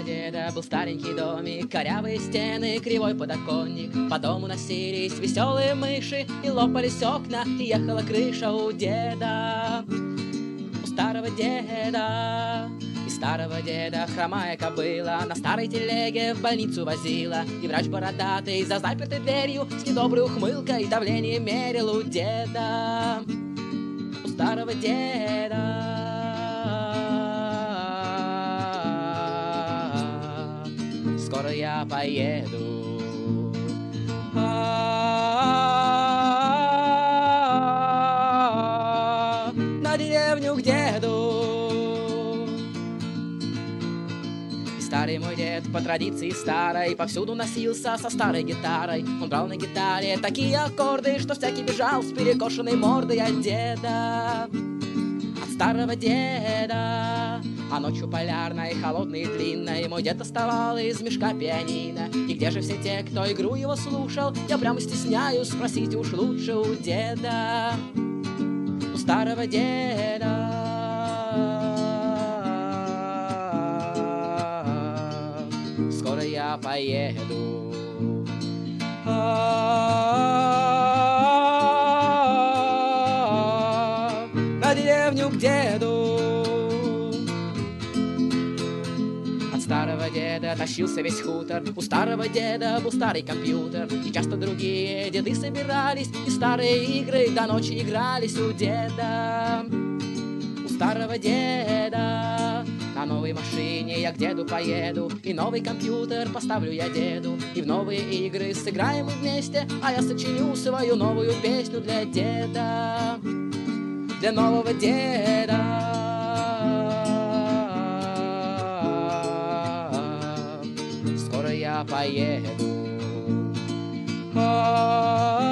деда был старенький домик, корявые стены, кривой подоконник. По дому носились веселые мыши, и лопались окна, и ехала крыша у деда. У старого деда. И старого деда хромая кобыла на старой телеге в больницу возила. И врач бородатый за запертой дверью с недоброй ухмылкой давление мерил у деда. У старого деда. Скоро я поеду на деревню к деду. И старый мой дед по традиции старой повсюду носился со старой гитарой. Он брал на гитаре такие аккорды, что всякий бежал с перекошенной мордой от деда. От старого деда. А ночью полярной, холодной и длинной мой дед доставал из мешка пианино. И где же все те, кто игру его слушал? Я прямо стесняюсь спросить уж лучше у деда. У старого деда. Скоро я поеду на деревню к деду. От старого деда тащился весь хутор. У старого деда был старый компьютер. И часто другие деды собирались, и старые игры до ночи игрались у деда. У старого деда. На новой машине я к деду поеду, и новый компьютер поставлю я деду. И в новые игры сыграем мы вместе, а я сочиню свою новую песню для деда. Для нового деда. Скоро я поеду